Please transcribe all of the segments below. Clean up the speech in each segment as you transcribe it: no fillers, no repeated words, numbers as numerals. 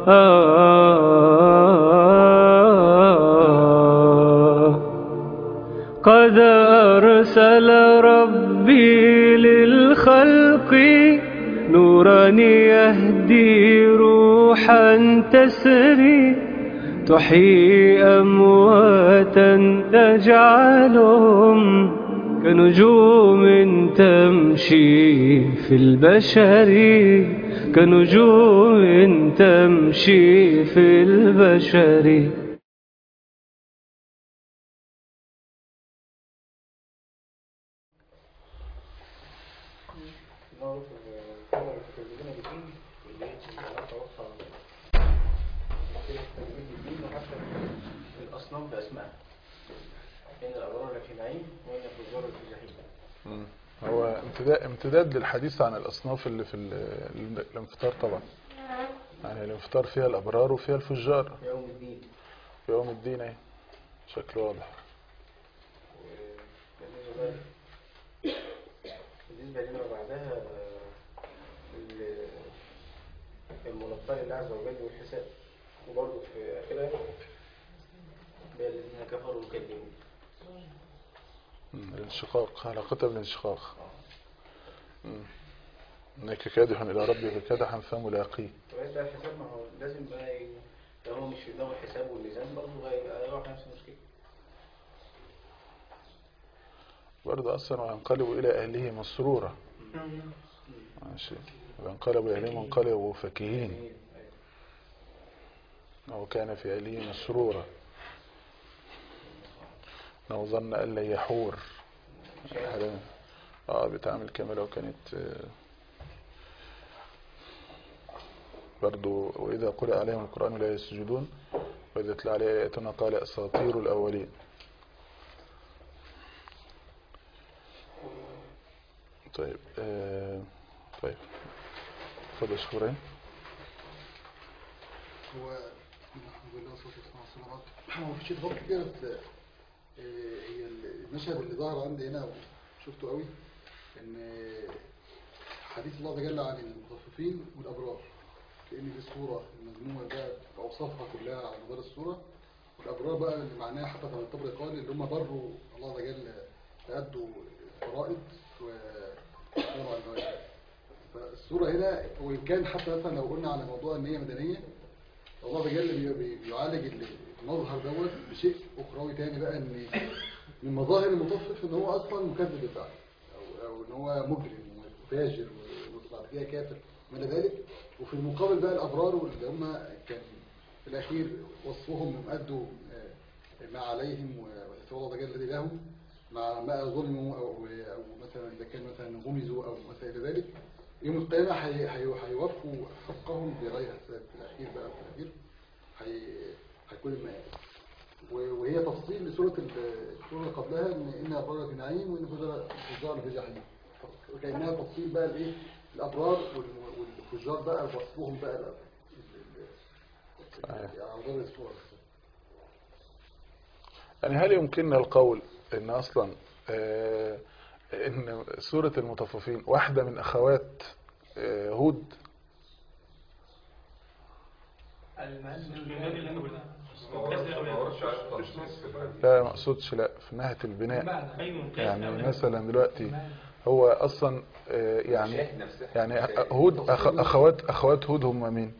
قد أرسل ربي للخلق نورا يهدي روحا تسري تحيي أمواتا تجعلهم كنجوم تمشي في البشر كنجوم تمشي في البشر. الأصنام بأسماء إن الأبرار في نعيم وإن الفجار في جحيم. هو امتداد للحديث عن الأصناف اللي في الانفطار طبعا، يعني الانفطار فيها الأبرار وفيها الفجار في يوم الدين. في يوم الدين اهي شكل واضح. بالنسبة لما بعدها المنطق لله عز وجل والحساب، وبرضه في آخرها الذين كفروا يكذبون. الانشقاق، علاقتها بالانشقاق. انك كادح الى ربك كدحا فملاقيه. وإذا الحساب ما هو لازم بقى لو هو مش في دماغه الحساب والميزان برضه هيروح نفس المشكلة. برضه اصلا وينقلب الى اهله مسرورا. ماشي. وينقلب الى اهله منقلبوا فكهين. أو كان في أهله مسرورا لو ظن أن لا يحور. بتعمل كما لو كانت برضو. وإذا قرأ عليهم القرآن لا يسجدون وإذا تلا عليه آياتنا قال أساطير الأولين. طيب طيب خذ شكرين. هو الحمد لله والصلاة والسلام على رسول الله. هو في شيء غلط كده، بس هي المشهد اللي ظهر عندي هنا شفته قوي، ان حديث الله جل عن المطففين والابرار، كأن دي صورة المجموعة ده بأوصافها كلها على مدار الصورة، والابرار بقى اللي معناها حتى كما الطبري قال اللي هم بروا الله جل تأدوا فرائض وطبعا النوافل. فالصورة هنا وإن كان حتى مثلا لو قلنا على موضوع ان هي مدنية، الله بجل بيعالج المظهر دوت بشيء اخروي تاني بقى، ان من مظاهر المطفف ان هو اصلا مكذب بالبعث او ان هو مجرم وفاجر وبعد كده كافر من ذلك. وفي المقابل بقى الابرار واللي هم كان في الاخير وصفهم ادوا ما عليهم وحساب الله جل الذي لهم مع ما ظلموا او مثلا اذا كان مثلا غمزوا او مثلا الى ذلك، يوم القيامة هيوفوا حقهم بغير حساب في الأخير بقى. في الأخير هيكون المآل. وهي تفصيل لسورة السورة اللي قبلها إن أبرار في نعيم وإن فجار في جحيم، وكأنها تفصيل بقى الإيه الأبرار والفجار بقى وصفهم بقى أعضاء السورة. يعني هل يمكننا القول إن أصلا إن سورة المطففين واحدة من أخوات هود؟ لا ما اقصدش، لا في ناحية البناء. يعني مثلا دلوقتي هو أصلا يعني هود أخوات هود هم مين؟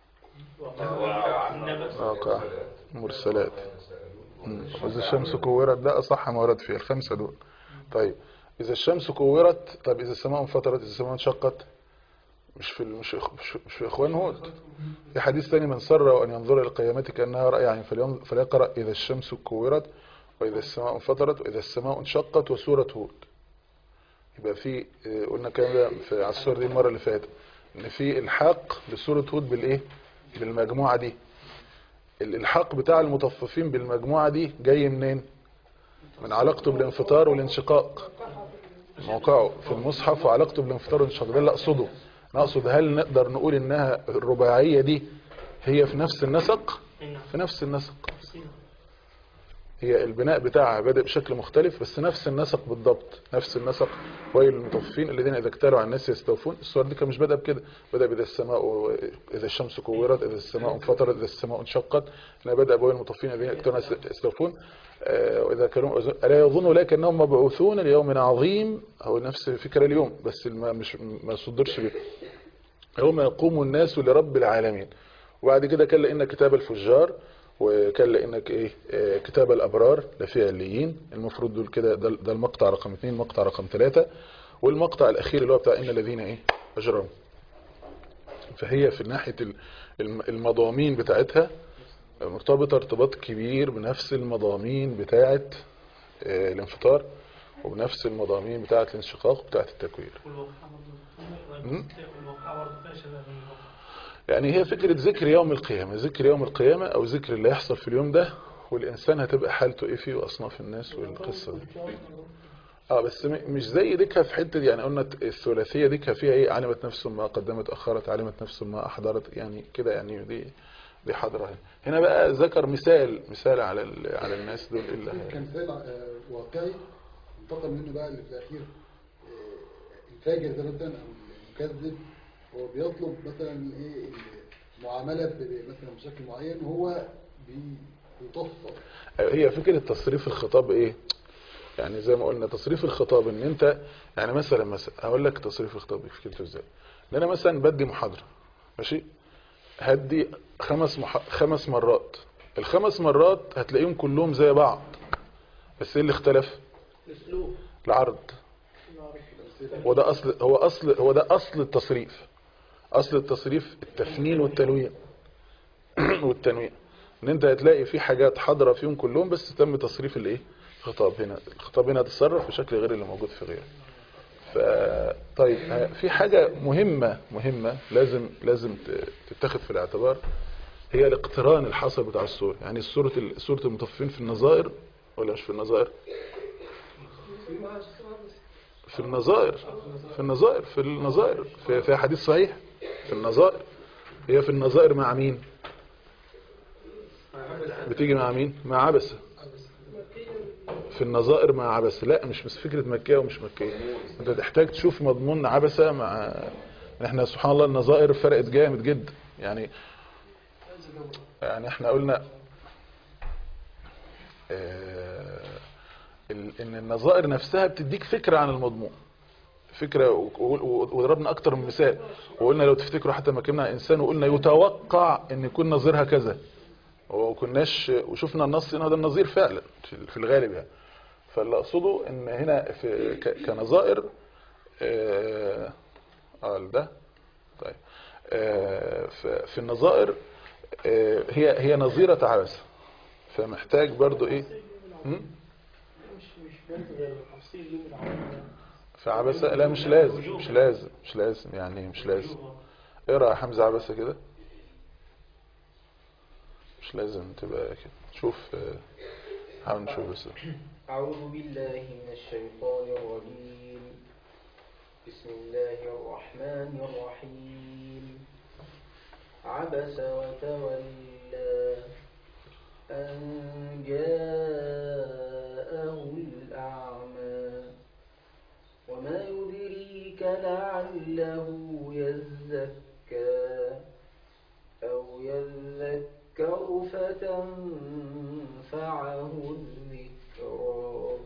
مرسلات. وإذا الشمس كورت ده أصح ما ورد فيه الخمسة دول. طيب إذا الشمس كورت، طب إذا السماء انفطرت، إذا السماء انشقت، مش في إخوان هود. في حديث ثاني من سر أن ينظر إلى القيامة كأنها رأي عين فليقرأ إذا الشمس كورت وإذا السماء انفطرت وإذا السماء انشقت وسورة هود. يبقى في قلنا كده على السورة دي المرة اللي فاتت إن في الحاق لسورة هود بالإيه؟ بالمجموعة دي. الإلحاق بتاع المطففين بالمجموعة دي جاي منين؟ من علاقته بالانفطار والانشقاق، موقعه في المصحف وعلاقته بالانفطار والانشقاق. ده اللي أقصده. نقصد هل نقدر نقول إنها الرباعية دي هي في نفس النسق؟ في نفس النسق. هي البناء بتاعها بدأ بشكل مختلف بس نفس النسق بالضبط، نفس النسق. ويل للمطففين الذين إذا اكتالوا على الناس يستوفون. السورة دي كان مش بدأ بكده، بدأ بإذا السماء، إذا الشمس كورت، إذا السماء انفطرت، إذا السماء انشقت. هنا بدأ بويل للمطففين الذين اكتالوا على الناس يستوفون. وإذا كانوا ألا يظن أولئك أنهم مبعوثون ليوم عظيم. هو نفس الفكرة اليوم بس ما صدرش به، يوم يقوم الناس لرب العالمين. وبعد كده كلا إن كتاب الفجار، وكلا إنك إيه كتاب الأبرار لفي عليين. المفروض دول كده، ده المقطع رقم 2، المقطع رقم 3، والمقطع الأخير اللي هو بتاع إن الذين إيه أجرموا. فهي في ناحية المضامين بتاعتها مرتبطة ارتباط كبير بنفس المضامين بتاعة الانفطار، وبنفس المضامين بتاعة الانشقاق وبتاعة التكوير. يعني هي فكرة ذكر يوم القيامة، ذكر يوم القيامة او ذكر اللي يحصل في اليوم ده، والانسان هتبقى حالته ايه فيه، واصناف الناس والقصة دي. بس مش زي ديكها في حتة يعني قلنا الثلاثية ديكها فيها ايه، علمت نفس ما قدمت اخرت، علمت نفس ما احضرت، يعني كده يعني دي حضرة. هنا بقى ذكر مثال على الناس دول الا كمثال واقعي انتقل منه بقى اللي في الاخير. الفاجر ده مثلا او المكذب هو بيطلب مثلا ايه المعامله مثلا بشكل معين، وهو بيطفر. هي فكرة تصريف الخطاب ايه، يعني زي ما قلنا تصريف الخطاب ان انت يعني مثلا اقول لك تصريف الخطاب فكرته ازاي. ان انا مثلا بدي محاضرة ماشي، هدي 5 مرات، ال5 مرات هتلاقيهم كلهم زي بعض، بس ايه اللي اختلف؟ العرض. وده هو ده اصل التصريف. اصل التصريف التفنين والتنوين والتنوين، ان انت هتلاقي في حاجات حاضره فيهم كلهم بس تم تصريف الايه الخطاب. هنا الخطاب هنا تصرف بشكل غير اللي موجود في غيره. طيب في حاجه مهمه لازم تتخذ في الاعتبار، هي الاقتران الحاصل بتاع السورة. يعني سورة المطففين في النظائر ولا مش في النظائر؟ في النظائر في حديث صحيح في النظائر. هي في النظائر مع مين؟ بتيجي مع مين؟ مع عبسة. في النظائر مع عبسة. لا مش فكرة مكية ومش مكية، انت تحتاج تشوف مضمون عبسة مع احنا سبحان الله النظائر فرقت جامد جدا. يعني احنا قلنا ان النظائر نفسها بتديك فكرة عن المضمون، فكرة. وضربنا اكتر من مثال، وقلنا لو تفتكروا حتى ما كنا انسان وقلنا يتوقع ان يكون نظيرها كذا، وكناش وشفنا النص ان هذا النظير فعلا في الغالب يعني. فاللي اقصده ان هنا في كنظائر ده طيب في النظائر هي نظيرة عبسة، فمحتاج برضو ايه في عبسة. لا مش لازم يعني مش لازم. اقرأ يا حمزة عبسة كده، مش لازم تبقى كده. شوف حاول نشوف بس. أعوذ بالله من الشيطان الرجيم. بسم الله الرحمن الرحيم. عبس وتولى أن جاءه الأعمى وما يدريك لعله يزكى أو يذكر فتنفعه الذكرى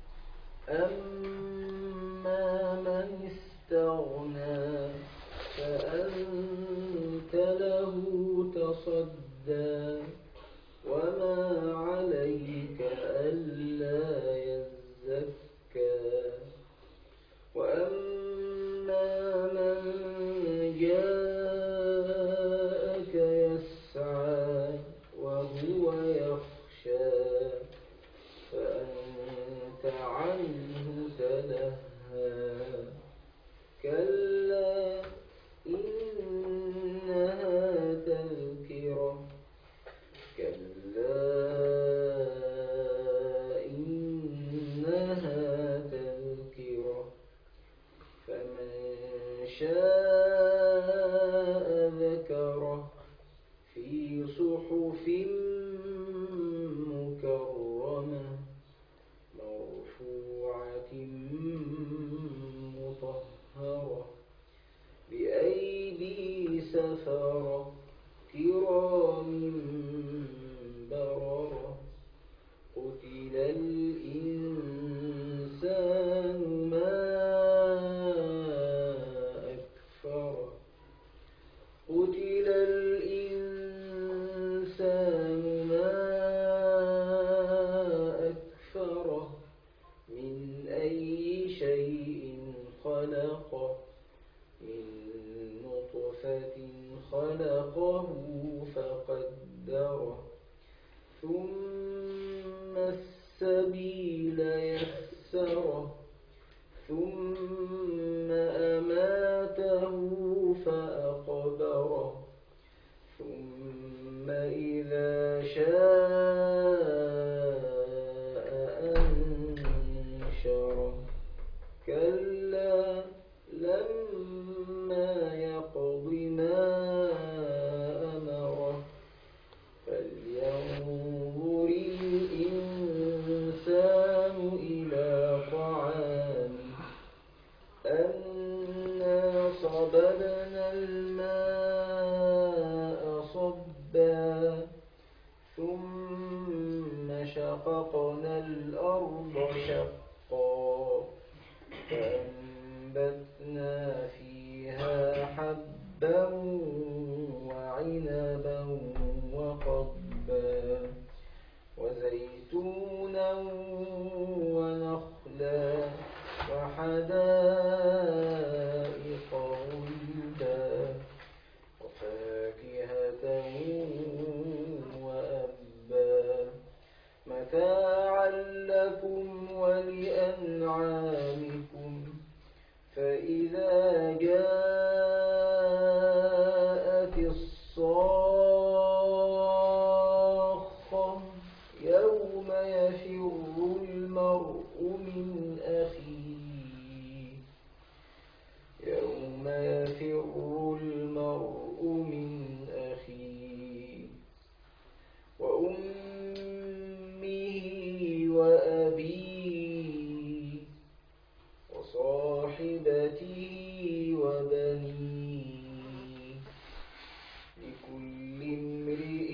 أما من استغنى فأنت له تصدى وما عليك ألا يزكى وأما من جاءك يسعى وهو يخشى فأنت عنه تلهى كلا إنها تذكرة كلا إنها تذكرة فمن شاء ذكره في صحف مكرمة مطهرة بأيدي سفرة كرام بررة قتل الإنسان ما أكفره قتل الإنسان ما أكفره من أي شيء خلقه من نطفة خلقه فقدره ثم السبيل يسره ثم أماته فأقبره ثم إذا شاء أنشره كلا لما يقض ما أمره فلينظر الإنسان إلى طعامه أنا صببنا الماء صبا ثم شققنا الأرض شقا فأنبتنا فيها حبا وعنبا وقضبا وزيتونا ونخلا وحدائق غلبا وفاكهة وأبا متاعا لكم ولأنعامكم فإذا جاءت الصاخة يوم يفر المرء من أخيه يوم يفر المرء من أخيه وأمه وأبيه وصاحبته وبنيه لكل امرئ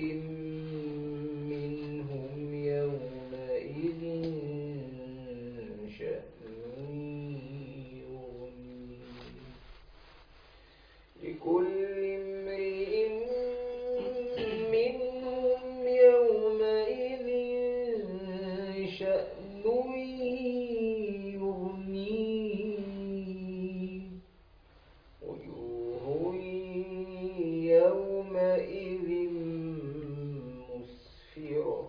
منهم يومئذ شأن يغنيه لكل امرئ منهم يومئذ شأن يغنيه وجوه يومئذ مسفرة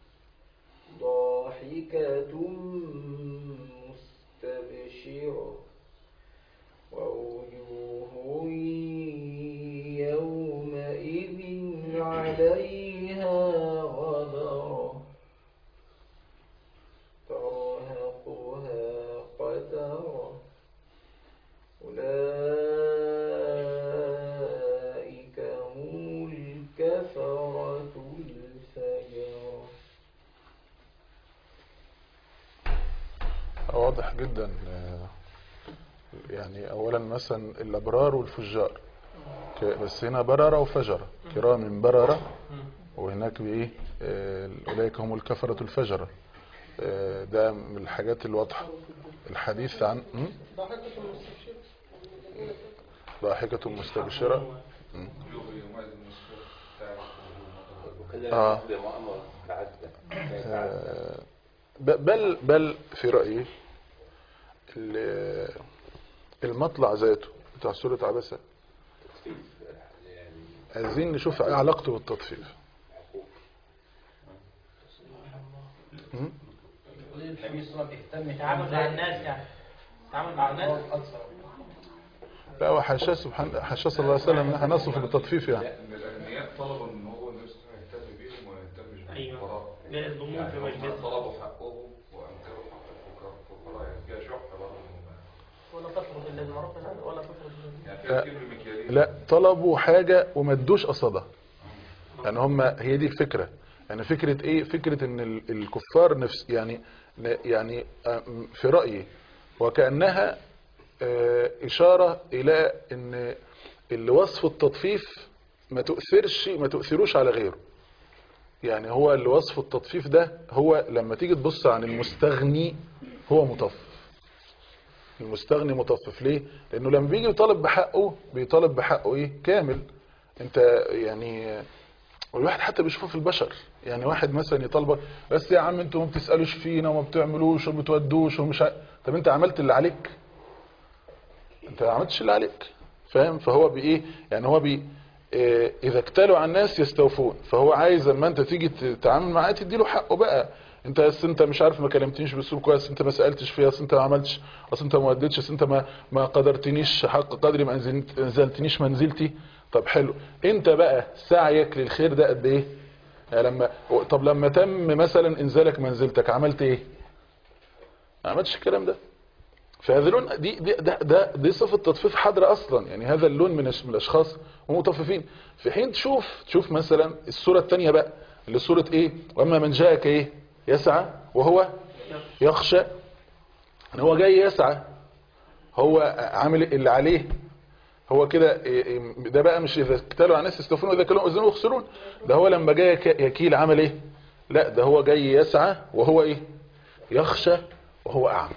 ضاحكة مستبشرة ووجوه يومئذ عليها غبرة ترهقها قترة أولئك هم الكفرة الفجرة. واضح جدا. يعني اولا مثلا الابرار والفجار، بس هنا بررة وفجرة، كرام بررة، وهناك بايه اولئك هم الكفرة الفجرة. ده من الحاجات الواضحة. الحديث عن ضاحكة مستبشرة. بل في رأيي المطلع ذاته بتاع سورة عبسة عايزين نشوف ايه علاقته بالتطفيف. النبي صلى الله عليه وسلم بيهتم تعامل مع الناس، يعني تعامل مع الناس اكثر. لا وحاشاه سبحان حاشاه صلى الله عليه وسلم ان احنا نصف بالتطفيف يعني. من الاغنياء طلبوا ان هو النبي صلى الله عليه وسلم يهتم بيهم وما يهتمش بالفقراء. لا الضمون في مجلس طلبوا حقهم وانكروا حق الفقراء، يعني فيها شح برضه. ولا تفرض الذي عرفنا ولا تفرض يعني فيها كبر مكيالين. لا طلبوا حاجة وما ادوش قصدها. يعني هم هي دي الفكرة. يعني فكرة ايه؟ فكرة ان الكفار نفس يعني في رأيي وكأنها إشارة إلى أن اللي وصف التطفيف ما تؤثروش على غيره. يعني هو اللي وصف التطفيف ده هو لما تيجي تبص عن المستغني هو مطفف. المستغني مطفف ليه؟ لأنه لما بيجي يطالب بحقه إيه؟ كامل. أنت يعني والواحد حتى بيشوفه في البشر، يعني واحد مثلا يطالبك بس يا عم انتوا ما بتسألوش فينا وما بتعملوش وما بتودوش ومش طب انت عملت اللي عليك؟ انت ما عملتش اللي عليك، فاهم؟ فهو بايه يعني هو اذا اكتالوا على الناس يستوفون، فهو عايز لما انت تيجي تتعامل معاه تديله حقه بقى. انت مش عارف ما كلمتنيش باسلوب كويس، انت ما سالتش فيها، انت ما عملتش، انت ما وديتش، انت ما قدرتنيش حق قدري، ما نزلتنيش منزلتي. طب حلو، انت بقى سعيك للخير ده قد ايه؟ يعني لما تم مثلا انزالك منزلتك عملت ايه؟ ما عملتش الكلام ده. فهذا اللون دي صفه تطفيف حاضره اصلا. يعني هذا اللون من الاشخاص ومطففين. في حين تشوف مثلا الصوره الثانيه بقى اللي صوره ايه؟ واما من جاءك ايه؟ يسعى وهو يخشى. يعني هو جاي يسعى، هو عامل اللي عليه، هو كده. ده بقى مش اذا اكتالوا على الناس يستوفون واذا كلوا يزنون ويخسرون. ده هو لما جاي يكيل عمل ايه؟ لا ده هو جاي يسعى وهو ايه؟ يخشى وهو اعمى.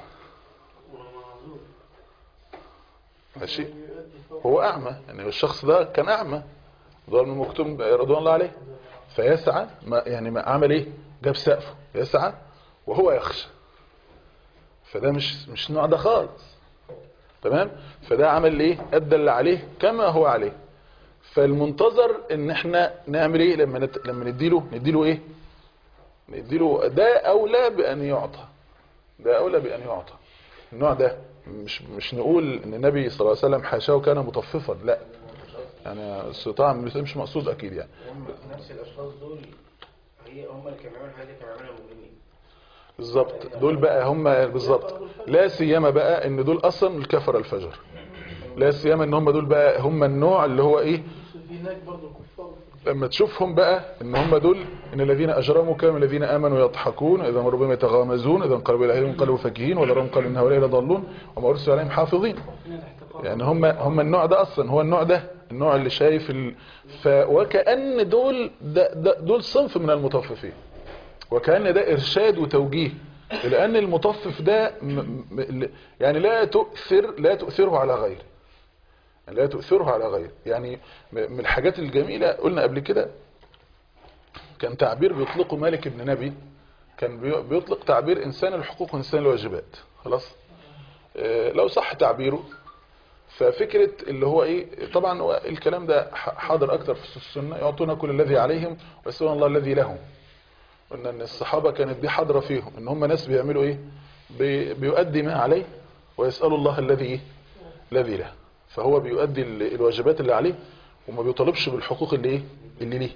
ماشي، هو اعمى، يعني الشخص ده كان اعمى ضل من مكتوم رضوان الله عليه. فيسعى ما عمل ايه؟ جاب سقفه يسعى وهو يخشى. فده مش النوع ده خالص، تمام؟ فده عمل ايه؟ ادى اللي عليه كما هو عليه. فالمنتظر ان احنا نعمل ايه لما نديله ايه؟ نديله ده اولى بان يعطى، ده اولى بان يعطى. النوع ده مش نقول ان النبي صلى الله عليه وسلم حاشاه كان مطففا، لا، يعني طبعا مش مقصود اكيد. يعني هم نفس الاشخاص دول هم اللي كانوا بيعملوا حاجه كانوا بيعملوها المؤمنين بالظبط. دول بقى هم بالظبط، لا سيما بقى ان دول اصلا الكفر الفجر، لا سيما ان هم دول بقى هم النوع اللي هو ايه؟ لما تشوفهم بقى ان هم دول ان الذين اجرموا كانوا الذين امنوا يضحكون اذا مروا بهم يتغامزون اذا انقلبوا الى اهلهم انقلبوا فكهين ولا قالوا ان هؤلاء لضالون وما ارسلوا عليهم حافظين. يعني هم النوع ده اصلا، هو النوع ده النوع اللي شايف وكأن دول صنف من المطففين، وكأن ده ارشاد وتوجيه. لان المطفف ده يعني لا تؤثره على غيره، لا تؤثره على غيره. يعني من الحاجات الجميلة قلنا قبل كده كان تعبير بيطلقه مالك بن نبي، كان بيطلق تعبير إنسان الحقوق وإنسان الواجبات. خلاص، لو صح تعبيره. ففكرة اللي هو إيه، طبعا الكلام ده حاضر أكتر في السنة، يعطون كل الذي عليهم ويسألون الله الذي لهم. قلنا أن الصحابة كانت دي حاضرة فيهم، إن هم ناس بيعملوا إيه؟ بيؤدي ما عليه ويسألوا الله الذي له. فهو بيؤدي الواجبات اللي عليه وما بيطالبش بالحقوق اللي ليه.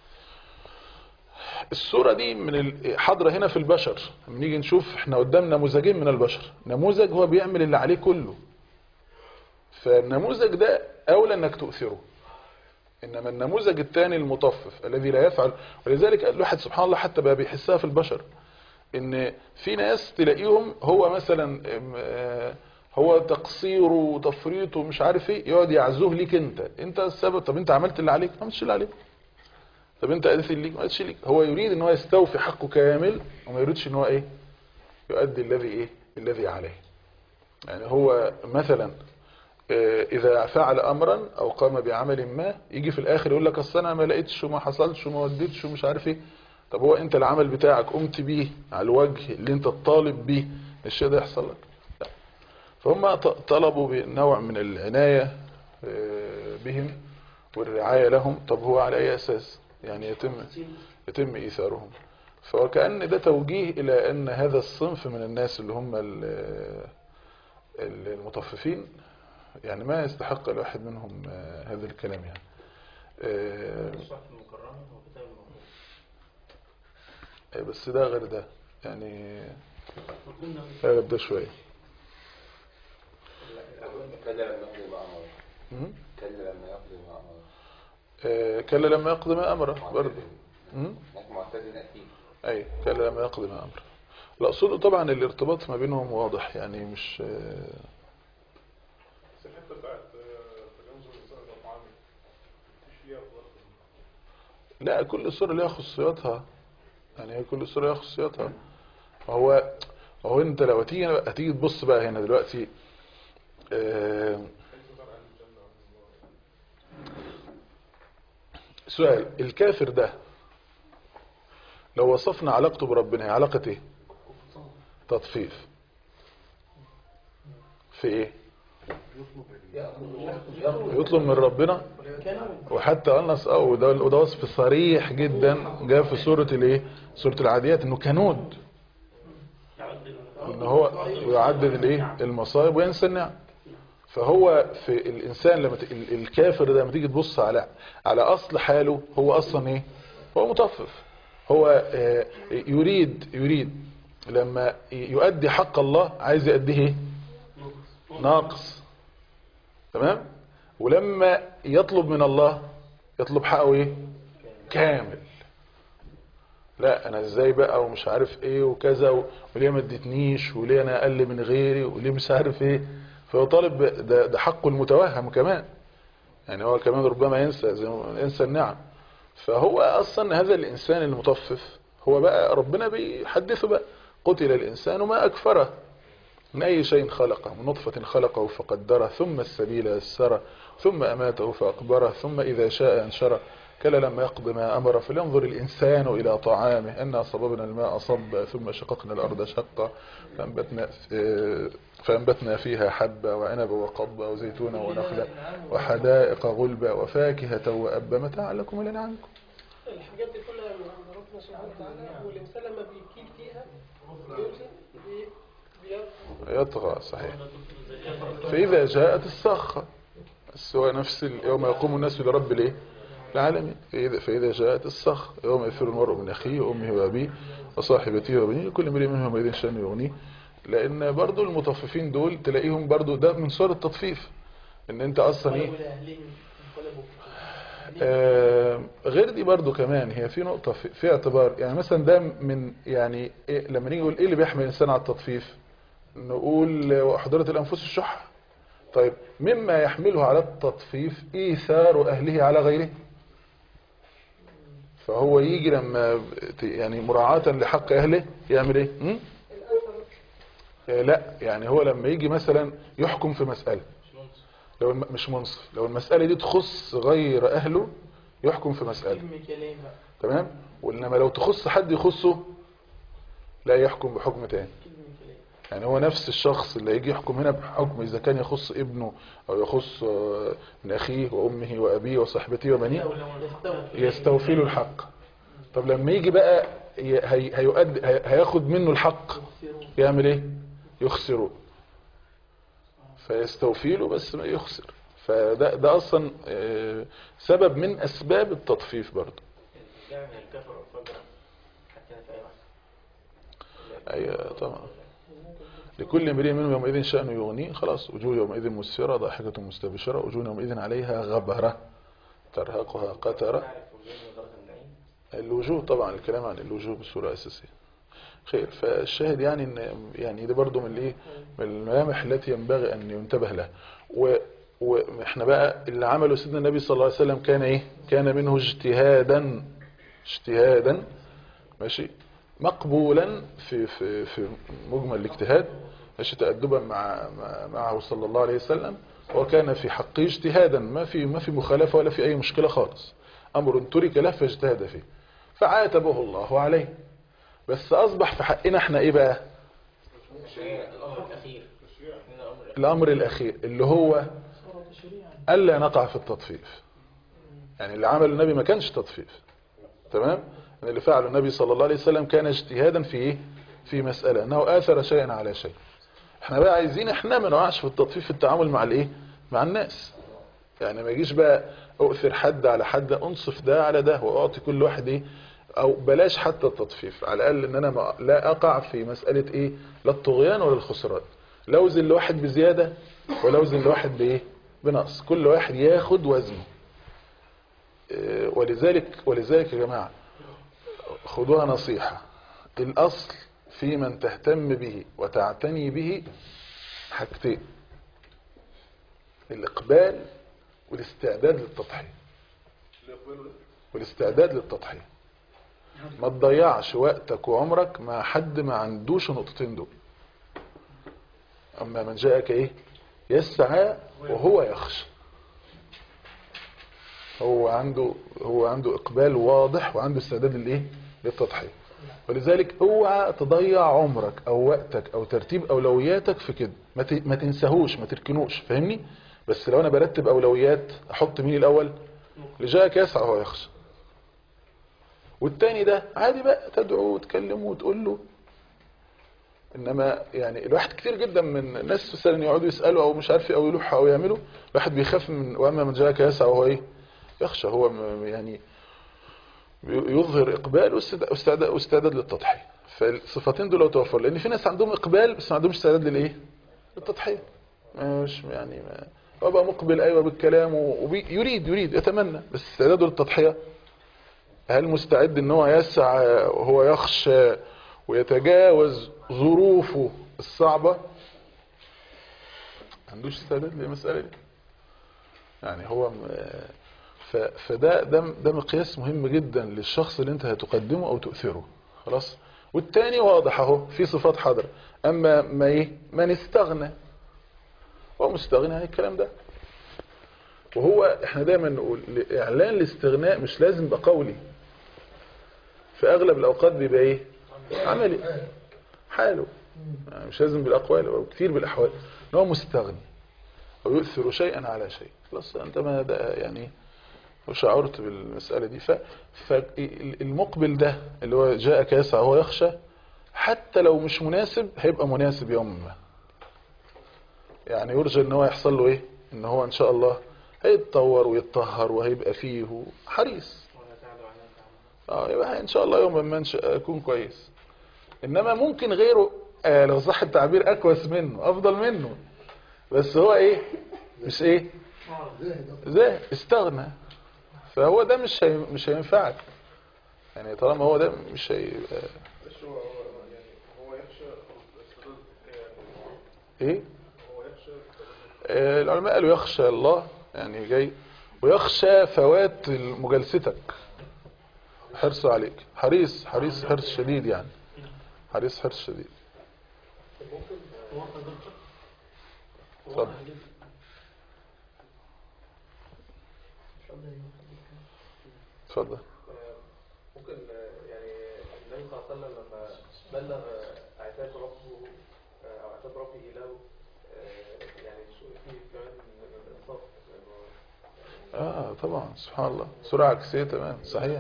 الصورة دي من حاضرة هنا في البشر. لما نيجي نشوف احنا قدام نموذجين من البشر، نموذج هو بيعمل اللي عليه كله، فالنموذج ده اولى انك تؤثره. انما النموذج الثاني المطفف الذي لا يفعل. ولذلك الواحد سبحان الله حتى بقى بيحسها في البشر، ان في ناس تلاقيهم هو مثلا هو تقصيره وتفريطه ومش عارف ايه، يقعد يعزوه ليك انت السبب. طب انت عملت اللي عليك؟ ما عملتش اللي عليك. طب انت قلت ليك؟ ما قلتش ليك. هو يريد ان هو يستوفي حقه كامل وما يريدش ان هو ايه؟ يؤدي الذي عليه. يعني هو مثلا اذا فعل امرا او قام بعمل ما، يجي في الاخر يقول لك اصل انا ما لقيتش وما حصلش وما وديتش ومش عارف ايه. طب هو انت العمل بتاعك قمت بيه على الوجه اللي انت تطالب بيه الشيء ده يحصل لك؟ لا. فهم طلبوا بنوع من العناية بهم والرعاية لهم. طب هو على اي اساس يعني يتم ايثارهم؟ فكأن ده توجيه الى ان هذا الصنف من الناس اللي هم المطففين يعني ما يستحق الواحد منهم هذا الكلام. يعني بس ده غير ده، يعني غير ده شوية. كلا لما يقضي ما أمره برضه. أي كلا لما يقضي ما أمره. لا أصله طبعا الارتباط ما بينهم واضح، يعني مش لا، كل سورة ليها خصوصياتها، يعني هي كل سورة ليها خصوصياتها. هو انت لو هتيجي تبص بقى هنا دلوقتي، سؤال الكافر ده لو وصفنا علاقته بربنا هي علاقة ايه؟ تطفيف في ايه؟ يطلب من ربنا، وحتى قلنا وده وصف صريح جدا جاء في سورة الايه؟ سورة العاديات، انه كنود، ان هو يعدد الايه؟ المصائب وينسى النعم. فهو في الانسان لما الكافر ده لما تيجي تبص على اصل حاله، هو اصلا ايه؟ هو مطفف. هو يريد لما يؤدي حق الله عايز يؤديه ايه؟ ناقص. تمام. ولما يطلب من الله يطلب حقه ايه؟ كامل. لا انا ازاي بقى ومش عارف ايه وكذا، وليه ما اديتنيش، وليه انا اقل من غيري، وليه مش عارف ايه. فهو طالب ده حقه المتوهم كمان، يعني هو كمان ربما ينسى النعم. فهو اصلا هذا الانسان المطفف هو بقى ربنا بيحدثه بقى، قتل الانسان ما اكفره من اي شيء خلقه، من نطفة خلقه فقدره، ثم السبيل يسره، ثم اماته فاقبره، ثم اذا شاء انشره، كلا لما يقض ما امر، فلينظر الانسان الى طعامه، انا صببنا الماء صبا، ثم شققنا الارض شقا، فانبتنا فيها حبا وعنبا وقضبا وزيتونا ونخلا وحدائق غلبا وفاكهة وأبا، متاعا لكم ولأنعامكم. الحاجات دي كلها من عند ربنا سبحانه وتعالى، والإنسان لما بيكيل فيها يطغى. صحيح. فإذا جاءت الصاخة، سواء نفس يوم يقوم الناس لرب الايه؟ العالمين. فإذا جاءت الصاخة يوم يفر المرء من أخيه وأمه وأبيه وصاحبته وبنيه كل امرئ منهم يومئذ شأن يغنيه. لأن برضو المطففين دول تلاقيهم برضو ده من صور التطفيف، ان انت اصلا ايه غير دي برضو كمان. هي في نقطة في اعتبار، يعني مثلا ده من يعني إيه لما نيجي نقول ايه اللي بيحمل الانسان على التطفيف، نقول وأحضرت الأنفس الشح. طيب مما يحمله على التطفيف إيثار أهله على غيره. فهو يجي لما يعني مراعاة لحق أهله يعمل ايه؟ لا يعني هو لما يجي مثلا يحكم في مسألة، لو مش منصف، لو المسألة دي تخص غير أهله يحكم في مسألة، تمام. وإنما لو تخص حد يخصه لا يحكم بحكم تاني. يعني هو نفس الشخص اللي يجي يحكم هنا بحكم إذا كان يخص ابنه أو يخص من أخيه وأمه وأبيه وصحبته وبنيه يستوفي له الحق. طب لما يجي بقى هياخد منه الحق يعمل ايه؟ يخسره. فيستوفي له بس ما يخسر. فده اصلا سبب من اسباب التطفيف برضه. ايوه طبعا. لكل امرئ منهم يومئذ شأن يغنيه. خلاص وجوه يومئذ مسفرة ضاحكة مستبشرة وجوه يومئذ عليها غبرة ترهقها قترة. الوجوه طبعا الكلام عن الوجوه بصورة أساسية. خير. فالشاهد يعني ان يعني ده برضو من الايه، من الملامح التي ينبغي ان ينتبه لها. واحنا بقى اللي عمله سيدنا النبي صلى الله عليه وسلم كان ايه؟ كان منه اجتهادا ماشي مقبولا في مجمل الاجتهاد ماشي تأدبا معه صلى الله عليه وسلم. وكان في حقه اجتهادا ما في مخالفة ولا في اي مشكلة خالص. امر ترك له فاجتهد فيه فعاتبه الله عليه. بس اصبح في حقنا احنا ايه بقى؟ الامر الاخير اللي هو الا نقع في التطفيف. يعني اللي عمل النبي ما كانش تطفيف، تمام. اللي فعله النبي صلى الله عليه وسلم كان اجتهادا في ايه؟ في مسألة انه اثر شيئا على شيء. احنا بقى عايزين احنا ما نقعش في التطفيف في التعامل مع الايه؟ مع الناس. يعني ما يجيش بقى اؤثر حد على حد، انصف ده على ده واعطي كل واحد ايه، او بلاش حتى التطفيف، على الاقل ان انا لا اقع في مسألة ايه؟ لا الطغيان ولا الخسران. لا اوزن لواحد بزيادة ولا اوزن لواحد بايه؟ بنقص. كل واحد ياخد وزنه. ولذلك يا جماعة خدوها نصيحة. الاصل في من تهتم به وتعتني به حاجتين. الإقبال والاستعداد للتضحية. والاستعداد للتضحية. ما تضيعش وقتك وعمرك مع حد ما عندوش النقطتين دول. أما من جاءك إيه؟ يسعى وهو يخشى. هو عنده إقبال واضح وعنده استعداد للإيه؟ للتضحية. ولذلك اوعى تضيع عمرك أو وقتك أو ترتيب أولوياتك في كده. ما تنساهوش، ما تركنوش، فاهمني؟ بس لو أنا برتب أولويات أحط مين الأول؟ اللي جاءك يسعى وهو يخشى. والتاني ده عادي بقى تدعو وتكلمه وتقول له. انما يعني الواحد كتير جدا من الناس مثلا يقعدوا يسالوا او مش عارف او يلوحوا او يعملوا، الواحد بيخاف من واما من جاءك يسعى وهو ايه؟ يخشى. هو يعني يظهر اقبال واستعداد للتضحيه. فالصفتين دول لو توفر، لان في ناس عندهم اقبال بس ما عندهمش استعداد للايه؟ للتضحيه. مش يعني هو بقى مقبل ايوه بالكلام ويريد يتمنى، بس استعداده للتضحيه هل مستعد ان هو يسعى وهو يخشى ويتجاوز ظروفه الصعبة؟ عندوش استعداد للمسألة دي. يعني هو ده مقياس مهم جدا للشخص اللي انت هتقدمه او تؤثره. خلاص. والتاني واضح اهو في صفات حاضرة. اما ما نستغنى، هو مستغنى عن الكلام ده. وهو احنا دايما نقول اعلان الاستغناء مش لازم يبقى قولي. في اغلب الاوقات بيبقى ايه؟ عملي، حاله. يعني مش لازم بالاقوال او كتير بالاحوال ان هو مستغني او يؤثر شيئا على شيء. خلاص انت ما ده يعني وشعرت بالمساله دي. فالمقبل ده اللي هو جاءك يسعى وهو يخشى، حتى لو مش مناسب هيبقى مناسب يوما ما. يعني يرجى ان هو يحصل له ايه؟ ان هو ان شاء الله هيتطور ويتطهر وهيبقى فيه حريص. يبقى ان شاء الله يوما ما يكون كويس. انما ممكن غيره لو صح التعبير اكوس منه، افضل منه، بس هو ايه؟ مش ايه؟ زي استغنى. فهو ده مش هينفعك. يعني طالما هو ده مش هي هو يخشى ايه؟ العلماء قالوا يخشى الله، يعني جاي ويخشى فوات مجالستك، حرص عليك، حريص حرص شديد، يعني حرص شديد. اتفضل. اتفضل. ممكن يعني النبي صلى الله عليه وسلم لما بلغ عتاب ربه او عتاب ربه له، يعني في كمان الانصاف طبعا سبحان الله، سورة عكسية تمام. صحيح.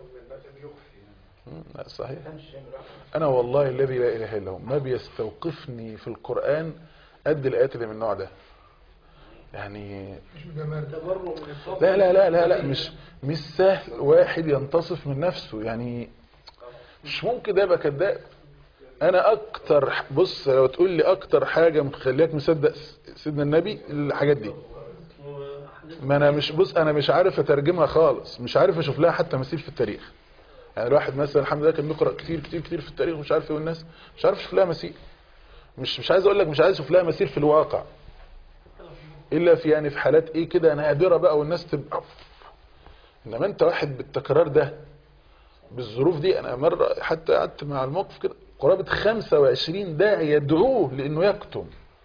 لا صحيح. انا والله الذي لا اله الا هو ما بيستوقفني في القرآن قد الآيات اللي من النوع ده. يعني لا لا لا لا لا مش سهل واحد ينتصف من نفسه. يعني مش ممكن ده يبقى كذاب. انا اكتر بص لو تقول لي اكتر حاجة مخليك مصدق سيدنا النبي الحاجات دي. ما انا انا مش عارف اترجمها خالص، مش عارف اشوف لها حتى مثيل في التاريخ. يعني الواحد مثلا الحمد لله كان بيقرأ كتير كتير كتير في التاريخ ومش عارف ايه، والناس مش عارف اشوف لها مثيل. مش عايز اقول لك مش عايز اشوف لها مثيل في الواقع، الا في يعني في حالات ايه كده نادرة بقى والناس تبقى. انما انت واحد بالتكرار ده بالظروف دي. انا مرة حتى قعدت مع الموقف كده قرابة 25 داعي يدعوه لانه يكتم.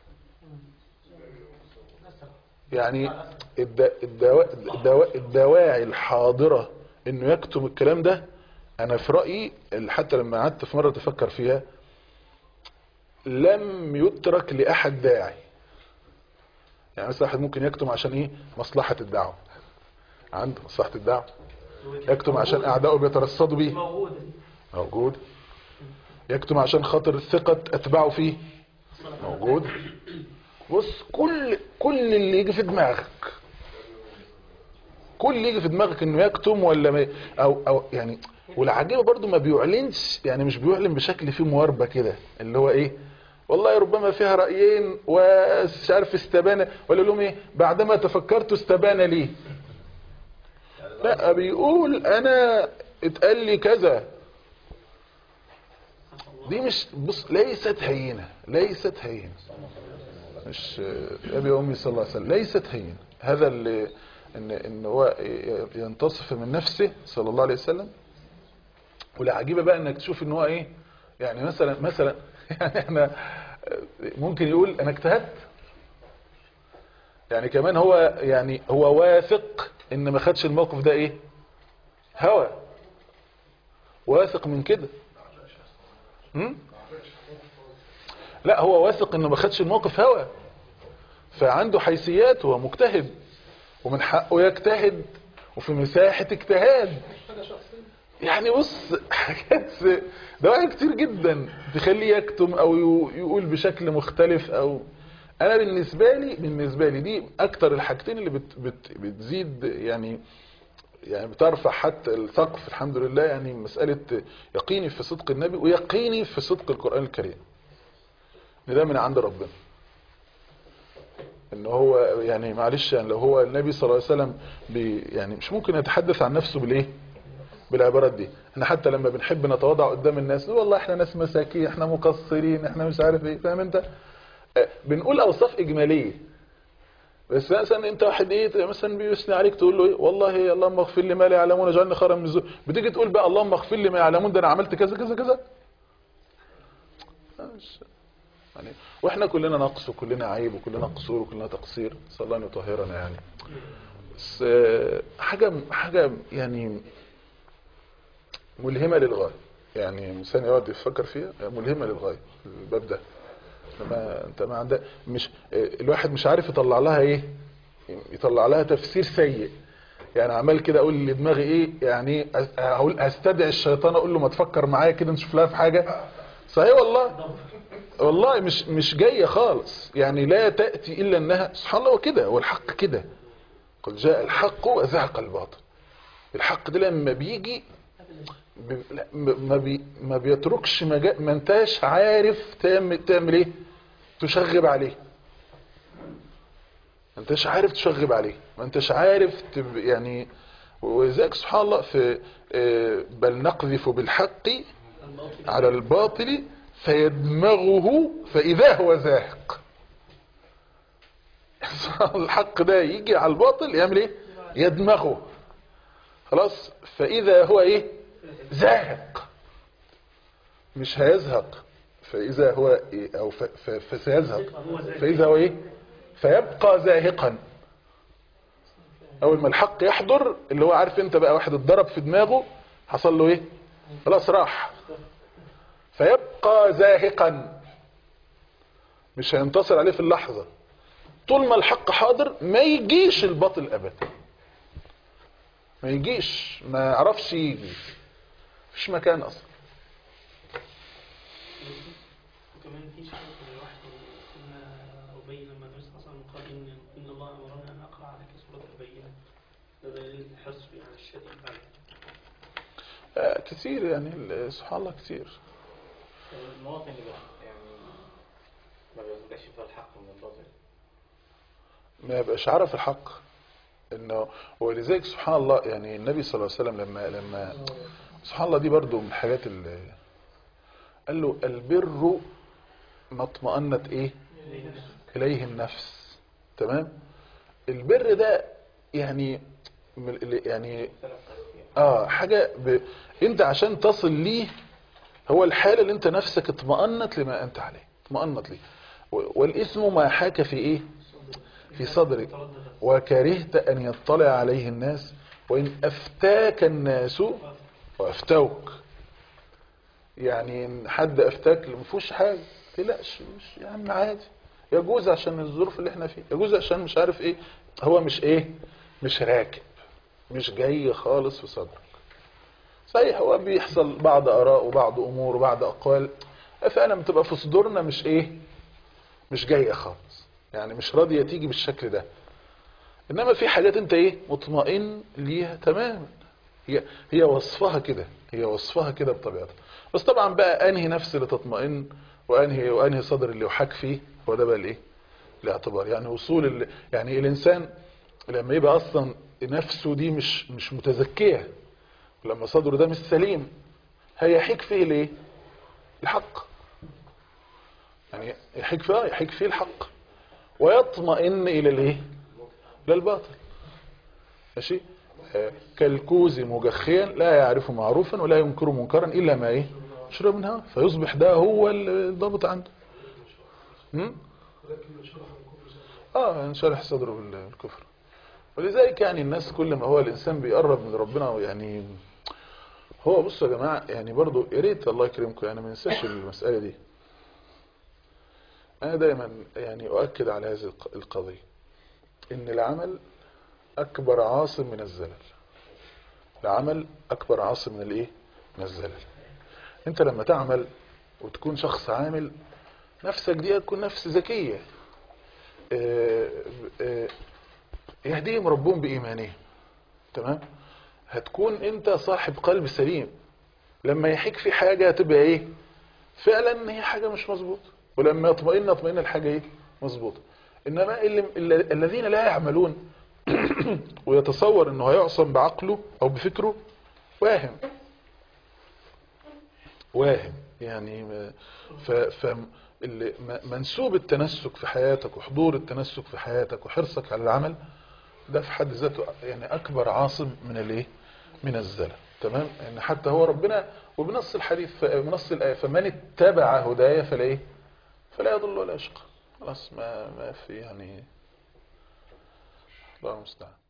يعني الدواعي الحاضرة انه يكتم الكلام ده، انا في رأيي حتى لما قعدت في مرة تفكر فيها لم يترك لأحد داعي. يعني مثلا واحد ممكن يكتم عشان ايه؟ مصلحة الدعوة، عنده مصلحة الدعوة. يكتم عشان اعدائه بيترصدوا بيه، موجود. يكتم عشان خاطر ثقة اتباعه فيه، موجود. بص كل اللي يجي في دماغك، كل اللي يجي في دماغك انه يكتم ولا ما او يعني. والعجيبه برضو ما بيعلنش، يعني مش بيعلن بشكل فيه مواربه كده اللي هو ايه والله ربما فيها رأيين ومش عارف استبان، ولا لهم ايه بعدما تفكرت استبان لي. لا بيقول انا اتقال لي كذا. دي مش بص ليست هينة. مش أبي وأمي صلى الله عليه وسلم ليست هين. هذا اللي إن هو ينتصف من نفسه صلى الله عليه وسلم. والعجيبة بقى إنك تشوف إن هو إيه يعني مثلا يعني احنا ممكن يقول أنا اجتهدت، يعني كمان هو يعني هو واثق إن ما خدش الموقف ده إيه هوى، واثق من كده. لا هو واثق إنه ما خدش الموقف هوى، فعنده حيثيات، هو مجتهد ومن حقه يجتهد وفي مساحة اجتهاد. يعني بص حاجات دواعي كتير جدا تخليه يكتم او يقول بشكل مختلف. او انا بالنسبة لي دي اكتر الحاجتين اللي بتزيد يعني بترفع حتى السقف الحمد لله. يعني مسألة يقيني في صدق النبي ويقيني في صدق القرآن الكريم، ان ده من عند ربنا. ان هو يعني معلش يعني لو هو النبي صلى الله عليه وسلم يعني مش ممكن يتحدث عن نفسه بالايه بالعبارات دي. احنا حتى لما بنحب نتواضع قدام الناس والله احنا ناس مساكين، احنا مقصرين، احنا مش عارف ايه، فاهم انت؟ بنقول اوصاف اجماليه. بس مثلا انت واحد ايه مثلا بيثني عليك تقول له ايه والله اللهم اغفر لي ما لا يعلمون واجعلني خيرا من الذنوب، بتيجي تقول بقى اللهم اغفر لي ما يعلمون ده انا عملت كذا كذا كذا. يعني واحنا كلنا نقص وكلنا عيب وكلنا قصور وكلنا تقصير، صلى الله ان يطهرنا يعني. بس حاجه يعني ملهمه للغايه، يعني الانسان يقعد يفكر فيها ملهمه للغايه. الباب ده لما انت ما عندك مش الواحد مش عارف يطلع لها ايه، يطلع لها تفسير سيء. يعني عمال كده اقول لدماغي ايه يعني اقول استدعي الشيطان اقول له ما تفكر معايا كده نشوف لها في حاجه. صحيح والله مش جايه خالص. يعني لا تاتي الا انها سبحان الله وكده. والحق كده قد جاء الحق وزهق الباطل. الحق ده لما بيجي ما بيتركش ما انتاش عارف تعمل ايه، تشغب عليه. ما انتاش عارف تشغب عليه، ما انتاش عارف يعني. وذلك سبحان الله في بل نقذف بالحق على الباطل فيدمغه فإذا هو زاهق. الحق ده يجي على الباطل يعمل ايه، يدمغه خلاص. فإذا هو ايه زاهق، مش هيزهق. فإذا هو إيه أو فسيزهق. فإذا هو ايه فيبقى زاهقا. اول ما الحق يحضر اللي هو عارف انت بقى واحد اتضرب في دماغه حصل له ايه خلاص راح. فيبقى زاهقا، مش هينتصر عليه في اللحظة. طول ما الحق حاضر ما يجيش الباطل ابدا، ما يجيش، ما يعرفش يجي، مفيش مكان اصلا. وكمان في شيء الواحد سيدنا أبي لما النبي صلى الله عليه وسلم قال إن الله أمرنا أن أقرأ عليك سورة البينة، ده دليل الحرص يعني الشديد عليه. كتير يعني سبحان الله كتير. المواطن اللي يعني ما بيبقاش فيها الحق من الباطل، ما يبقاش عارف الحق انه. ولذلك سبحان الله يعني النبي صلى الله عليه وسلم لما سبحان الله دي برضو من الحاجات اللي قال له البر ما اطمأنت ايه اليه النفس. تمام. البر ده يعني حاجة انت عشان تصل ليه هو الحالة اللي انت نفسك اطمأنت لما انت عليه، اطمأنت ليه. والاسم ما حاك في ايه في صدرك وكرهت ان يطلع عليه الناس وان افتاك الناس وافتوك. يعني ان حد افتاك ما فيهوش حاجه تقلقش، مش يا عم عادي، يجوز عشان الظروف اللي احنا فيها، يجوز عشان مش عارف ايه. هو مش ايه مش راكب، مش جاي خالص في صدرك. صحيح هو بيحصل بعض اراء وبعض امور وبعض اقوال فعلا بتبقى في صدورنا مش ايه مش جايه خالص، يعني مش راضيه تيجي بالشكل ده. انما في حاجات انت ايه مطمئن ليها تماما، هي وصفها كده، هي وصفها كده بطبيعتها. بس طبعا بقى انهي نفس اللي تطمئن وانهي صدر اللي يحاك فيه، هو ده بقى الايه الاعتبار. يعني وصول يعني الانسان لما يبقى اصلا نفسه دي مش متزكيه، لما صدره ده مش سليم هيحيك فيه ليه الحق. يعني يحيك فيه الحق. ويطمئن إلى الإيه؟ للباطل. ماشي. كالكوز مجخيا لا يعرف معروفا ولا ينكر منكرا إلا ما إيه؟ شرب منها، فيصبح ده هو الضابط عنده. انشرح صدره بالكفر. ولذلك يعني الناس كل ما هو الإنسان بيقرب من ربنا يعني هو بصوا يا جماعة يعني برضو يا ريت الله يكرمكم يعني ما ننساش المسألة دي. أنا دايما يعني أؤكد على هذه القضية إن العمل أكبر عاصم من الزلل. العمل أكبر عاصم من الإيه؟ من الزلل. أنت لما تعمل وتكون شخص عامل نفسك دي تكون نفس ذكية يهديهم ربهم بإيمانهم. تمام. هتكون أنت صاحب قلب سليم لما يحيك في حاجة تبقى إيه؟ فعلا هي حاجة مش مظبوط، ولما يطمئن الحاجة إيه؟ مظبوطة. إنما الذين لا يعملون ويتصور إنه هيعصم بعقله أو بفكره واهم يعني. منسوب التنسك في حياتك وحضور التنسك في حياتك وحرصك على العمل ده في حد ذاته يعني أكبر عاصم من الإيه؟ من الزلل. تمام. يعني حتى هو ربنا وبنص الحديث بنص الآية فمن اتبع هدايا فلا إيه؟ فلا يضل ولا يشقى. خلاص ما في يعني الله المستعان.